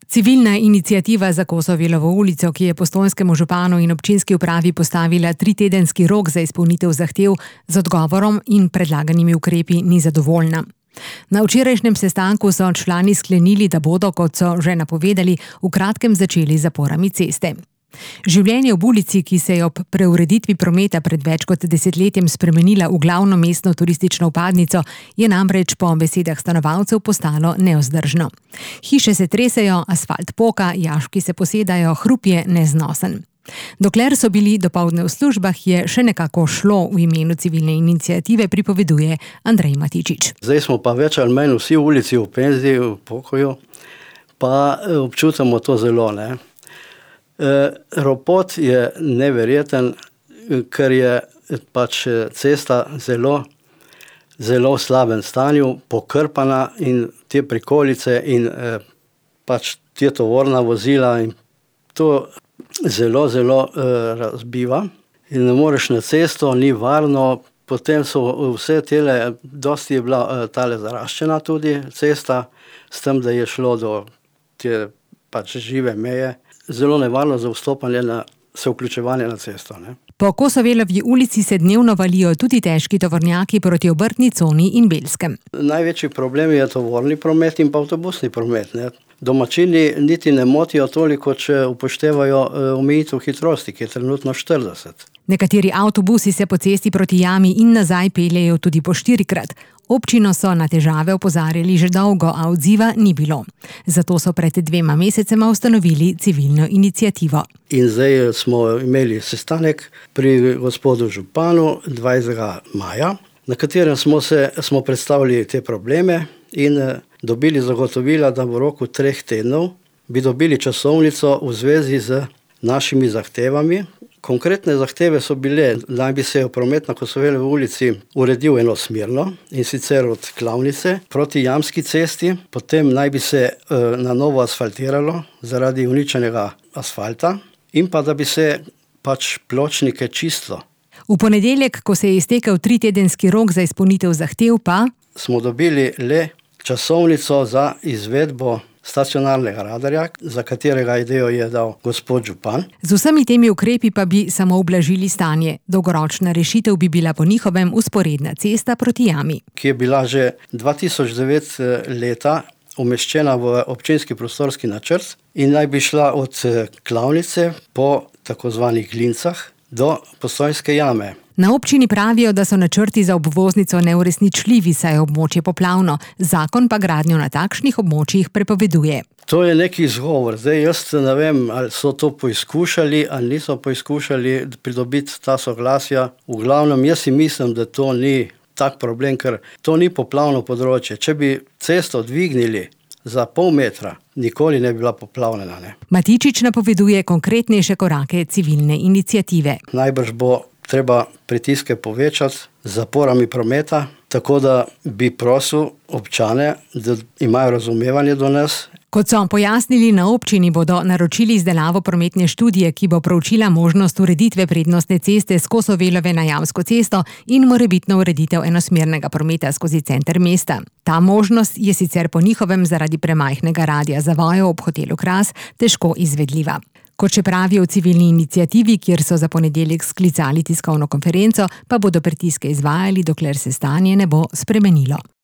Civilna iniciativa za Kosovelovo ulico, ki je postojnskemu županu in občinski upravi postavila 3-tedenski rok za izpolnitev zahtev, z odgovorom in predlaganimi ukrepi ni zadovoljna. Na včerajšnjem sestanku so člani sklenili, da bodo, kot so že napovedali, v kratkem začeli z zaporami ceste. Življenje ob ulici, ki se je ob preureditvi prometa pred več kot desetletjem spremenila v glavno mestno turistično vpadnico, je namreč po besedah stanovalcev postalo nevzdržno. Hiše se tresejo, asfalt poka, jaški se posedajo, hrup je neznosen. Dokler so bili dopoldne v službah, je še nekako šlo, v imenu civilne iniciative pripoveduje Andrej Matičič. Zdaj smo pa več ali manj vsi v ulici, v penziji, v pokoju, pa občutimo to zelo, ne. Ropot je neverjeten, ker je pač cesta zelo v slabem stanju, pokrpana in te prikolice in pač te tovorna vozila in to zelo razbiva in ne moreš na cesto, ni varno, potem so vse tele, dosti je bila tale zaraščena tudi cesta, s tem, da je šlo do te pač žive meje. Zelo nevarno za vključevanje na cesto, ne. Po Kosovelovi ulici se dnevno valijo tudi težki tovornjaki proti Obrtni coni in Belskem. Največji problem je tovorni promet in pa avtobusni promet, ne. Domačini niti ne motijo toliko, če upoštevajo omejitev hitrosti, ki je trenutno 40. Nekateri avtobusi se po cesti proti jami in nazaj peljejo tudi po 4-krat. Občino so na težave opozarjali že dolgo, a odziva ni bilo. Zato so pred 2 mesecema ustanovili civilno iniciativo. In zdaj smo imeli sestanek pri gospodu županu 20. maja, na katerem smo predstavili te probleme in dobili zagotovila, da v roku 3 tednov bi dobili časovnico v zvezi z našimi zahtevami. Konkretne zahteve so bile, da bi se promet na Kosovelovi ulici uredil enosmerno, in sicer od Klavnice proti Jamski cesti, potem naj bi se na novo asfaltiralo zaradi uničenega asfalta in pa da bi se pač pločnike čistilo. V ponedeljek, ko se je iztekel 3-tedenski rok za izpolnitev zahtev, pa smo dobili le časovnico za izvedbo stacionarnega radarja, za katerega idejo je dal gospod župan. Z vsemi temi ukrepi pa bi samo ublažili stanje. Dolgoročna rešitev bi bila po njihovem vzporedna cesta proti jami, ki je bila že 2009 leta umeščena v občinski prostorski načrt in naj bi šla od Klavnice po tako zvanih Glincah do Postojnske jame. Na občini pravijo, da so načrti za obvoznico neuresničljivi, saj je območje poplavno. Zakon pa gradnjo na takšnih območjih prepoveduje. To je neki izgovor. Zdaj jaz ne vem, ali so to poizkušali ali niso poizkušali pridobiti ta soglasja. V glavnem, jaz si mislim, da to ni tak problem, ker to ni poplavno področje. Če bi cesto dvignili za pol metra, nikoli ne bi bila poplavljena, ne. Matičič napoveduje konkretnejše korake civilne iniciative. Najbrž bo treba pritiske povečati z zaporami prometa, tako da bi prosil občane, da imajo razumevanje do nas. Kot so pojasnili na občini, bodo naročili izdelavo prometne študije, ki bo proučila možnost ureditve prednostne ceste s Kosovelove na Jamsko cesto in morebitno ureditev enosmernega prometa skozi center mesta. Ta možnost je sicer po njihovem zaradi premajhnega radija zavojev ob hotelu Kras težko izvedljiva. Kot še pravijo v civilni iniciativi, kjer so za ponedeljek sklicali tiskovno konferenco, pa bodo pritiske izvajali, dokler se stanje ne bo spremenilo.